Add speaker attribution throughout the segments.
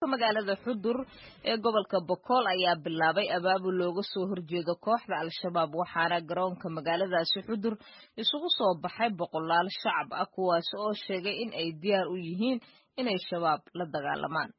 Speaker 1: magaalada Xudur ee gobolka Boqol ayaa bilaabay abaabul looga soo horjeedo kooxda Al-Shabaab waxaana garoonka magaaladaasi Xudur isugu soo baxay boqolaal shacab ah kuwaas oo sheegay in ay diyaar u yihiin inay shabaab la dagaalamaan.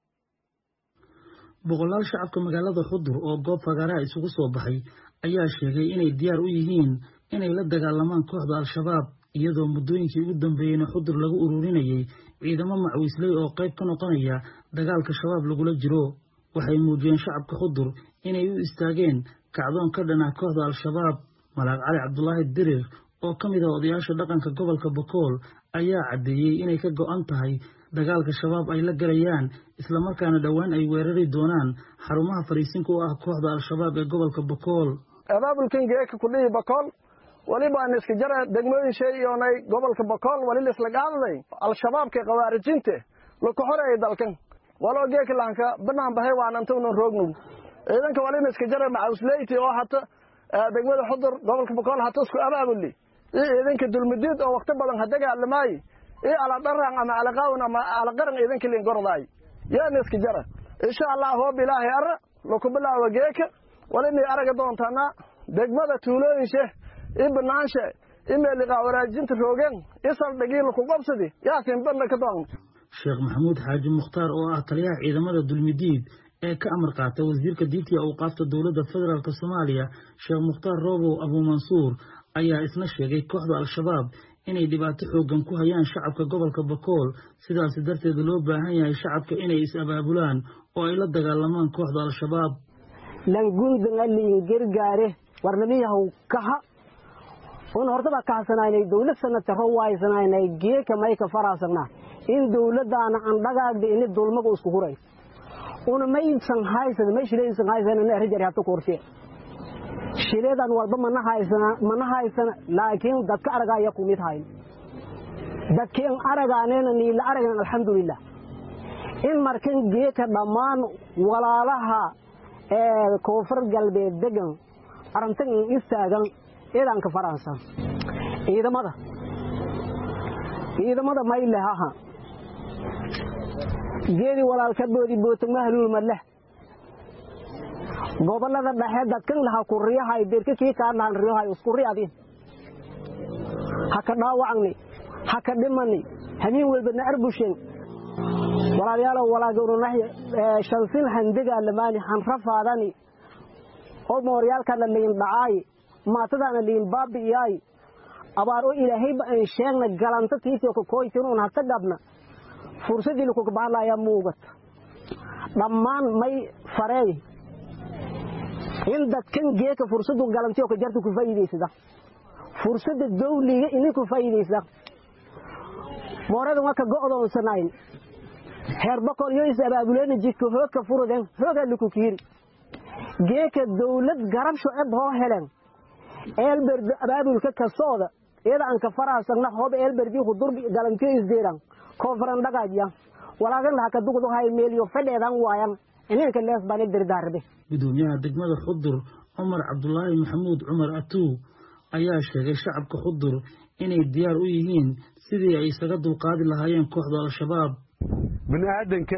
Speaker 2: boqolaal shacabka magaalada Xudur oo goob fagaaraha isugu soo baxay ayaa sheegay inay diyaar u yihiin inay la dagaalamaan kooxda Al-Shabaab iyadoo muddooyinkii ugu dambeeyayna Xudur lagu ururinayay ciidamo macwiisley oo qayb ka noqonaya dagaalka shabaab lagula jiro. Waxay muujiyeen shacabka Xudur inay u istaageen kacdoon ka dhan ah kooxda Al-Shabaab. Malaaq Cali Cabdullaahi Dirir oo ka mid ah odayaasha dhaqanka gobolka Boqol ayaa cadeeyay inay ka go'an tahay dagaalka shabaab ay la galayaan isla markaana dhawaan ay weerari doonaan xarumaha fariisinka u ah kooxda Al-Shabaab ee gobolka Boqol.
Speaker 3: abaabulkan geeka ku dhigi Boqol waliba aan iska jara degmooyin sheeyoonay gobolka Boqol wali la isla qaaday Al-Shabaabka qawaarijinta la ku xoreeyay dalkan walo geeka laanka banaan bahay waan antoona roognu ciidanka wali iska jara macawsleyti oo hata degmada Xudur gobolka Boqol hata isku abaabuli ciidanka dulmidiid oo waqti badan hadagaalamay ala daran ama ala qaawna ama ala qaran ciidanka leen gorday yaa iska jara insha Allah hoo bilaahi ara la ku bilaawo geeka wali inay araga doontaana degmada tuulooyinka ibnaanshe imeel qawaraajinta roogeen isal dhagiil ku qabsadi yaasin banna ka doon.
Speaker 2: Sheekh Maxamuud Xaaji Mukhtaar oo ah taliyaha ciidamada dulmidiid ee ka amar qaata wasiirka diinta iyo awqaafta dowladda federaalka Soomaaliya Sheekh Mukhtaar Roobo Abu Mansuur ayaa isna sheegay kooxda Al-Shabaab inay dhibaato xoogan ku hayaan shacabka gobolka Boqol sidaas darteed loo baahan yahay shacabka inay is abaabulaan oo ay la dagaalamaan kooxda Al-Shabaab.
Speaker 4: lan guudan aliin gargaare warnamiyahu kaha horta ba kaasanaynay dawlad sanadka rawaysanaynay geeka may ka faraasana in dawladana aan dhagaagda in dulmaga isku huray una may insan haysan may shileysan haysan in rajar hata koortay shileedan walba mana haysana laakiin dadka aragaya ku mid hayn dadkeen aragaanena ni la aragan alxamdulillah in markan geeka dhamaan walaalaha koonfur galbeed degan arintan istaagan ciidanka Faransa ciidamada may laha geedi walaalka doodi bootay mahlul madlah gobolada dhexe dadkan laha ku riyahay beerka kii ka naan riyahay isku riyadin haka dhaawacni haka dhimani habeen walba arbushin walaalayaal walaagownahay shalsin handiga lamaani han rafaadani oo mooryaalka la leeyin dhacay maatadana liin baabiyay abaaro ilaahay ba aan sheegna galanta tiisoo ka kooytino hata gabna fursadii ku baalaya muugat dhammaan may faray in dadkan geeka fursadu galantiyo ka jartu ku faa'iideysada fursada dawliga inay ku faa'iideysada moorada waa ka go'doonsanayn heer Boqol iyo isabaabuleen jidka hoogka furudeen hooga lagu kiiri geeka dawlad garab shucab hoo heleen elberd abaabulka ka sooda iyada aan ka faraasana hoob elberdi ku durbi galantiyo isdeeran koonfuran dhagaajya walaagan la ka dugdo hay meeliyo fadheedan waayan inanka lees baan dirdaarbe.
Speaker 2: Gudoomiyaha degmada Xudur Umar Cabdullaahi Maxamuud Umar Atu ayaa sheegay shacabka Xudur inay diyaar u yihiin sidii ay isaga dulqaadi lahaayeen kooxda Al-Shabaab.
Speaker 5: bini'aadanka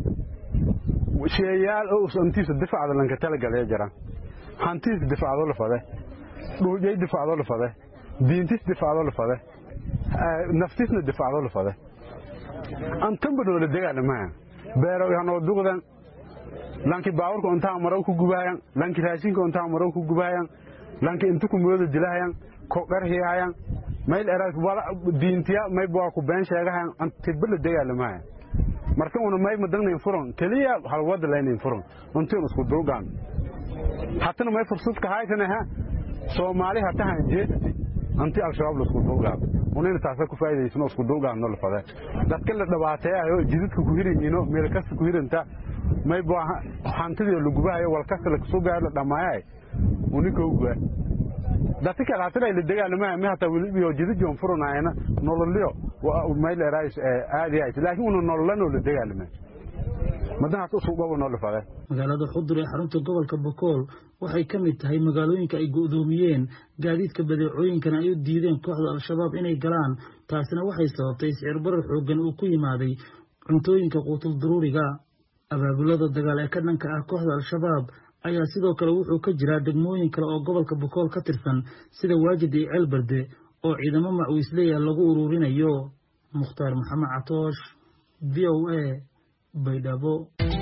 Speaker 5: sheeyaal oo santiisa difacda lanka talagalay jiraan hantiis difacdo la faday dhulay difacdo la faday diintis difacdo la faday naftisna difacdo la faday antan bado la dagaalamaha beero yaano duqdan lanki baawrka inta maraw ku gubaayaan lanki raashinka inta maraw ku gubaayaan lanki inta ku moodo dilaayaan ko qarhiyayaan mayl eraas wala diintiya may baa ku been sheegahan anta bal dagaalamaha marka una may madagnayn furan kaliya hal wada leenin furan intuu isku dulgaan hatta may fursad ka haysanaha Soomaali hatta hanjeedti anti Al-Shabaab la isku dulgaan una taasa ku faa'iideysan isku dulgaan nol faday dadka la dhawaatay jidadka ku hirinino meel kasta ku hirinta may baa hantida lagu baahay wal kasta la soo gaar la dhamaayay unika uga dadka kala taa la dagaalama ma hata wali iyo jidad furanaayna nololiyo may la raayis aadi ay laakiin uu nololano la dagaalama madana soo go'o nolol faday.
Speaker 2: Magaalada Xudur ee xarunta gobolka Boqol waxay ka mid tahay magaalooyinka ay go'doomiyeen gaadiidka badeecooyinkana ay u diideen kooxda Al-Shabaab inay galaan taasina waxay sababtay sicir barar xooggan oo ku yimaaday cuntooyinka qutul daruuriga abaabulada dagaal ee ka dhanka ah kooxda al-shabaab ayaa sidoo kale wuxuu ka jiraa degmooyin kale oo gobolka Bokool ka tirsan sida Waajid iyo Ceelbarde oo ciidamo macawiisley lagu ururinayo. Mukhtaar Maxamed Catoosh, VOA, Baydhabo.